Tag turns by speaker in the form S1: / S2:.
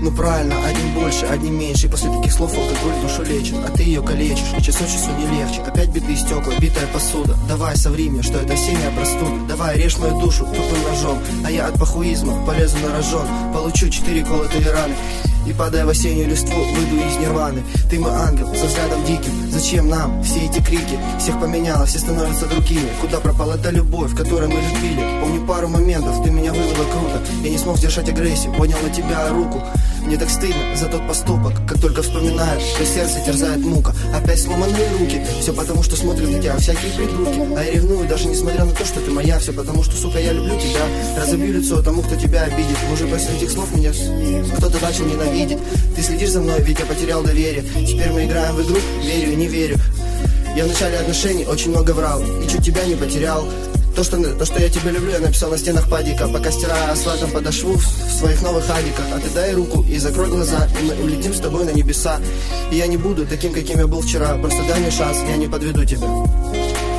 S1: Ну правильно, одним больше, одним меньше. И после таких слов алкоголь душу лечит, а ты ее калечишь, и час от часу не легче. Опять битые стекла, битая посуда. Давай соври мне, что это осенняя простуда. Давай режь мою душу тупым ножом, а я от похуизма полезу на рожон. Получу 4 колотые раны и, падая в осеннюю листву, выйду из нирваны. Ты мой ангел, со взглядом диким. Зачем нам все эти крики? Всех поменяло, все становятся другими. Куда пропала та любовь, которой мы любили? Помню пару моментов, ты меня вывела круто. Я не смог сдержать агрессию, поднял на тебя руку. Мне так стыдно за тот поступок. Как только вспоминаю, то сердце терзает мука. Опять сломанные руки, все потому, что смотрят на тебя всякие придурки. А я ревную, даже несмотря на то, что ты моя. Все потому, что, сука, я люблю тебя. Разобью лицо тому, кто тебя обидит. Может, после этих слов меня кто-то начал ненавидеть. Ты следишь за мной, ведь я потерял доверие. Теперь мы играем в игру, верю и не верю. Я в начале отношений очень много врал и чуть тебя не потерял. То, что я тебя люблю, я написал на стенах падика, пока стираю асфальтом подошву в своих новых адиках. А ты дай руку и закрой глаза, и мы улетим с тобой на небеса. И я не буду таким, каким я был вчера. Просто дай мне шанс, я не подведу тебя.